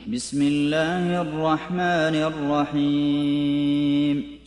بسم الله الرحمن الرحيم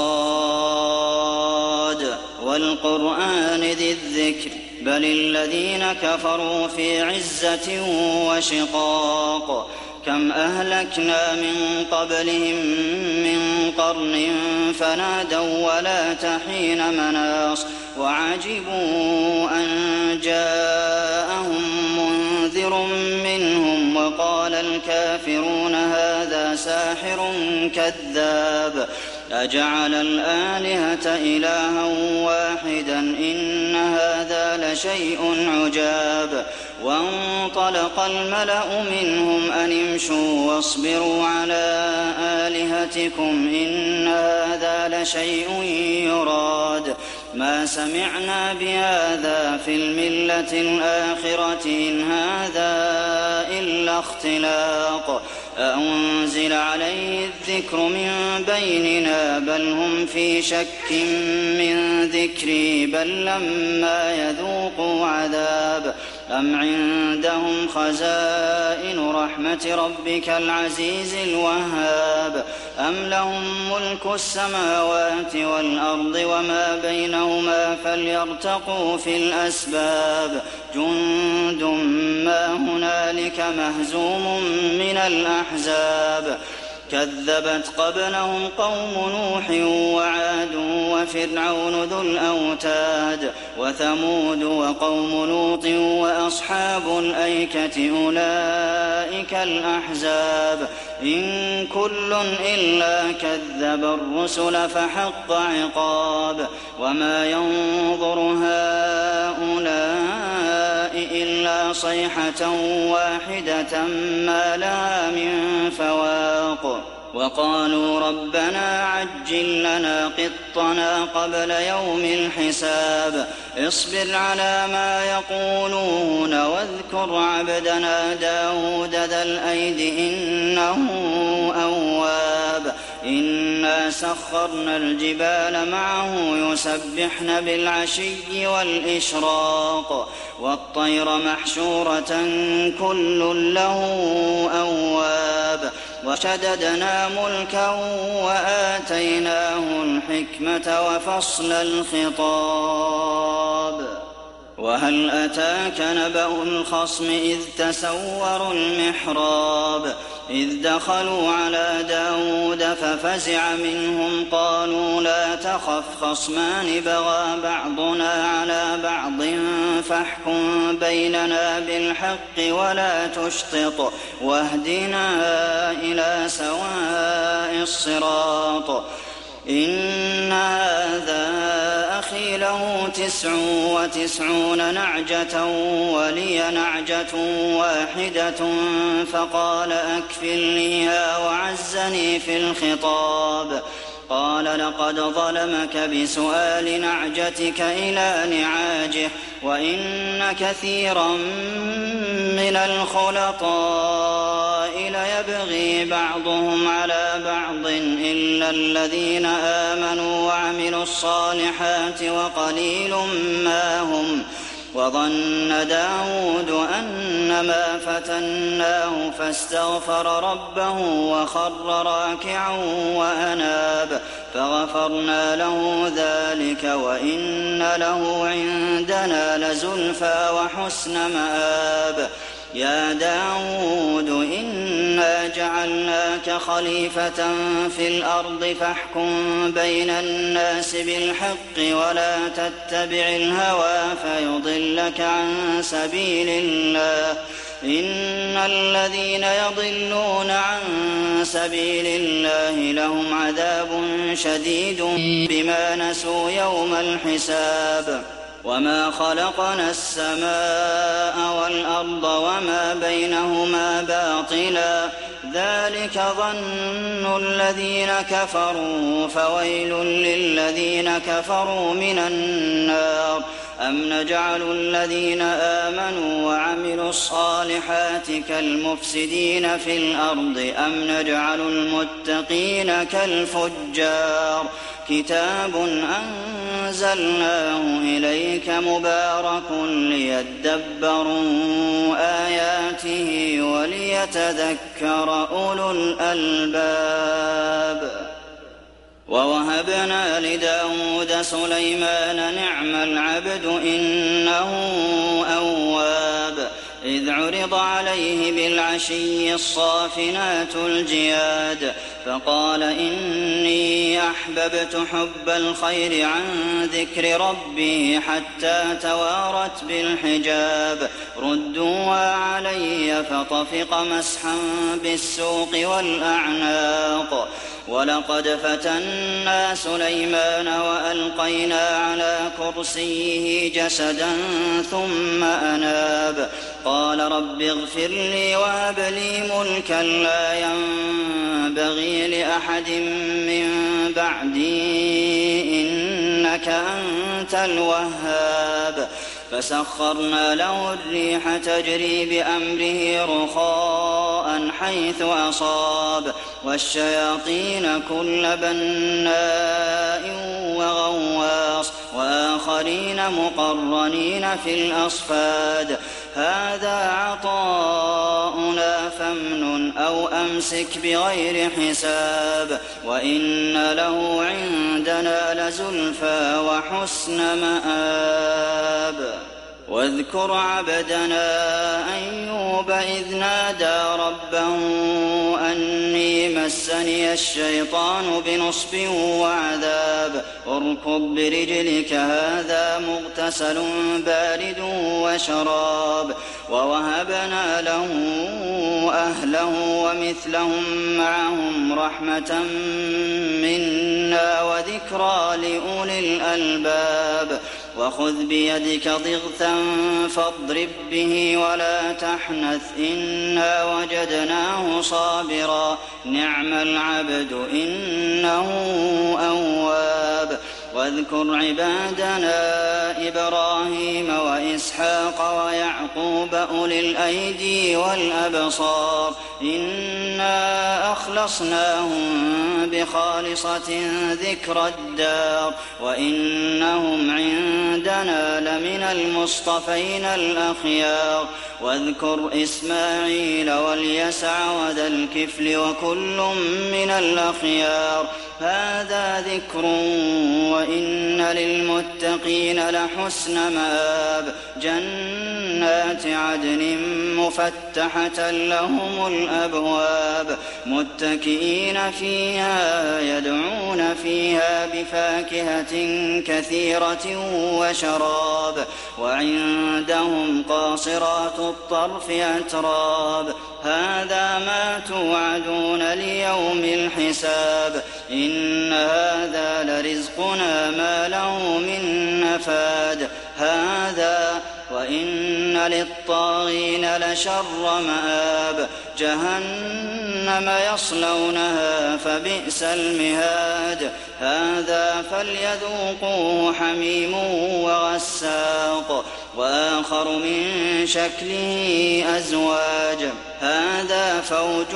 صاد والقرآن ذي الذكر بل الذين كفروا في عزة وشقاق كم أهلكنا من قبلهم من قرن فنادوا ولا تحين مناص وعجبوا أن جاءهم منذر منهم وقال الكافرون هذا ساحر كذاب أجعل الآلهة إلها واحدا إن هذا لشيء عجاب وانطلق الملأ منهم أن امشوا واصبروا على آلهتكم إن هذا لشيء يراد ما سمعنا بهذا في الملة الآخرة إن هذا إلا اختلاق أأنزل عليه الذكر من بيننا بل هم في شك من ذكري بل لما يذوقوا عذاب أم عندهم خزائن رحمة ربك العزيز الوهاب أم لهم ملك السماوات والأرض وما بينهما فليرتقوا في الأسباب جند ما هنالك مهزوم من الأحزاب كذبت قبلهم قوم نوح وعاد وفرعون ذو الأوتاد وثمود وقوم لوط وأصحاب الأيكة أولئك الأحزاب إن كل إلا كذب الرسل فحق عقاب وما ينظر هؤلاء إلا صيحة واحدة ما لها من فواق وقالوا ربنا عجل لنا قطنا قبل يوم الحساب اصبر على ما يقولون واذكر عبدنا داود ذا الأيد إنه أواب إنا سخرنا الجبال معه يسبحن بالعشي والإشراق والطير محشورة كل له أواب وشددنا ملكه وآتيناه الحكمة وفصل الخطاب وهل أتاك نبأ الخصم إذ تسوروا المحراب إذ دخلوا على داود ففزع منهم قالوا لا تخف خصمان بغى بعضنا على بعض فاحكم بيننا بالحق ولا تشطط واهدنا إلى سواء الصراط إن هذا أخي له 99 نعجة ولي نعجة واحدة فقال أكفلنيها وعزني في الخطاب قال لقد ظلمك بسؤال نعجتك إلى نعاجه وإن كثيرا من الخلطاء ليبغي بعضهم على بعض إلا الذين آمنوا وعملوا الصالحات وقليل ما هم وظن داود أنما فتناه فاستغفر ربه وخر راكعا وأناب فغفرنا له ذلك وإن له عندنا لزلفى وحسن مآب يا داود إنا جعلناك خليفة في الأرض فاحكم بين الناس بالحق ولا تتبع الهوى فيضلك عن سبيل الله إن الذين يضلون عن سبيل الله لهم عذاب شديد بما نسوا يوم الحساب وما خلقنا السماء والأرض وما بينهما باطلا ذلك ظن الذين كفروا فويل للذين كفروا من النار أم نجعل الذين آمنوا وعملوا الصالحات كالمفسدين في الأرض أم نجعل المتقين كالفجار كتاب أنزلناه إليك مبارك ليدبروا آياته وليتذكر أولو الألباب ووهبنا لداود سليمان نعم العبد إنه أواب إذ عرض عليه بالعشي الصافنات الجياد فقال إني أحببت حب الخير عن ذكر ربي حتى توارت بالحجاب ردوا علي فطفق مسحا بالسوق والأعناق ولقد فتنا سليمان وألقينا على كرسيه جسدا ثم أناب قال رب اغفر لي وهب لي ملكا لا ينبغي لأحد من بعدي إنك أنت الوهاب فسخرنا له الريح تجري بأمره رخاء حيث أصاب والشياطين كل بناء وغواص وآخرين مقرنين في الأصفاد هذا عطاؤنا فامنن أو أمسك بغير حساب وإن له عندنا لزلفى وحسن مآب واذكر عبدنا أيوب إذ نادى ربه أني مسني الشيطان بنصب وعذاب اركض برجلك هذا مغتسل بارد وشراب ووهبنا له أهله ومثلهم معهم رحمة منا وذكرى لأولي الألباب وخذ بيدك ضغثا فاضرب به ولا تحنث إنا وجدناه صابرا نعم العبد إنه أواب واذكر عبادنا إبراهيم وإسحاق ويعقوب أولي الأيدي والأبصار إنا أخلصناهم بخالصة ذكر الدار وإنهم عندنا لمن المصطفين الأخيار واذكر إسماعيل واليسع وذا الكفل وكل من الأخيار هذا ذكر وإن للمتقين لحسن مآب جنات عدن مفتحة لهم الأبواب متكئين فيها يدعون فيها بفاكهة كثيرة وشراب وعندهم قاصرات الطرف أتراب هذا ما توعدون ليوم الحساب إن هذا لرزقنا ما له من نفاد هذا وإن للطاغين لشر مآب جهنم يصلونها فبئس المهاد هذا فليذوقوه حميم وغساق وآخر من شكله أزواج هذا فوج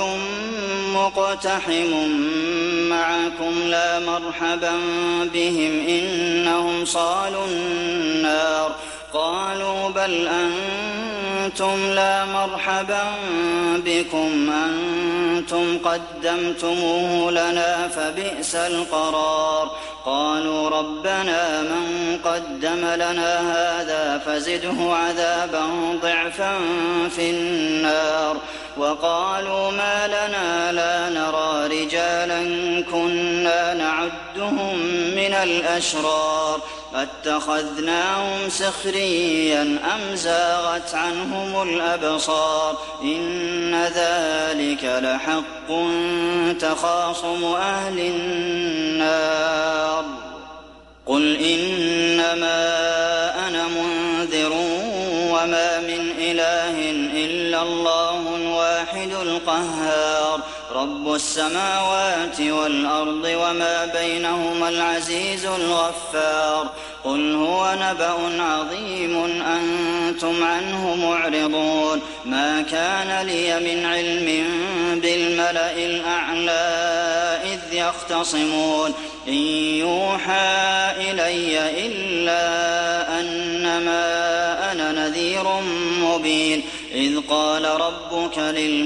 مقتحم معكم لا مرحبا بهم إنهم صالوا النار قالوا بل أنتم لا مرحبا بكم أنتم قدمتموه لنا فبئس القرار قالوا ربنا من قدم لنا هذا فزده عذابا ضعفا في النار وقالوا ما لنا لا نرى رجالا كنا نعدهم من الأشرار أتخذناهم سخريا أم زاغت عنهم الأبصار إن ذلك لحق تخاصم أهل النار قل إنما أنا منذر وما من إله إلا الله الواحد القهار رب السماوات والأرض وما بينهما العزيز الغفار قل هو نبأ عظيم أنتم عنه معرضون ما كان لي من علم بالملأ الأعلى إذ يختصمون إن يوحى إلي إلا أنما أنا نذير مبين إذ قال ربك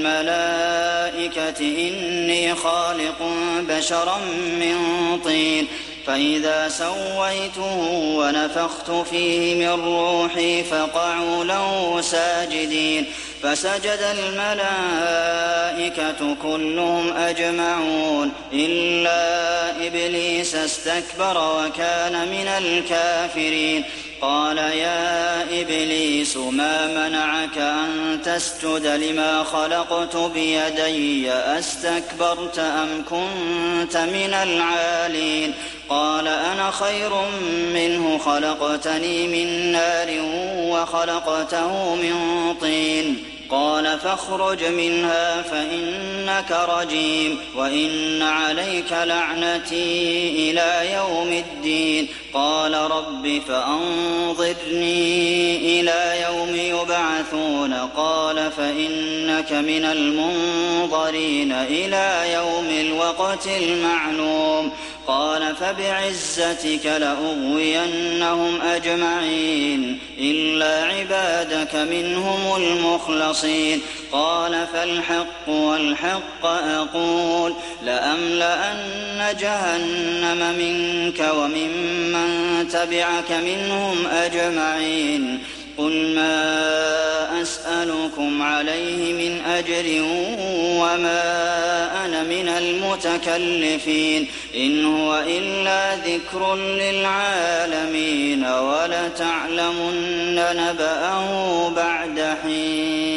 للملائكة إني خالق بشرا من طين فإذا سويته ونفخت فيه من روحي فقعوا له ساجدين فسجد الملائكة كلهم أجمعون إلا إبليس استكبر وكان من الكافرين قال يا إبليس ما منعك أن تسجد لما خلقت بيدي أستكبرت أم كنت من العالين قال أنا خير منه خلقتني من نار وخلقته من طين قال فاخرج منها فإنك رجيم وإن عليك لعنتي إلى يوم الدين قال رب فأنظرني إلى يوم يبعثون قال فإنك من المنظرين إلى يوم الوقت المعلوم قال فبعزتك لأغوينهم أجمعين إلا عبادك منهم المخلصين قال فالحق والحق أقول لأملأن جهنم منك وممن تبعك منهم أجمعين قل ما أسألكم عليه من أجر وما أنا من المتكلفين إن هو إلا ذكر للعالمين ولتعلمن نبأه بعد حين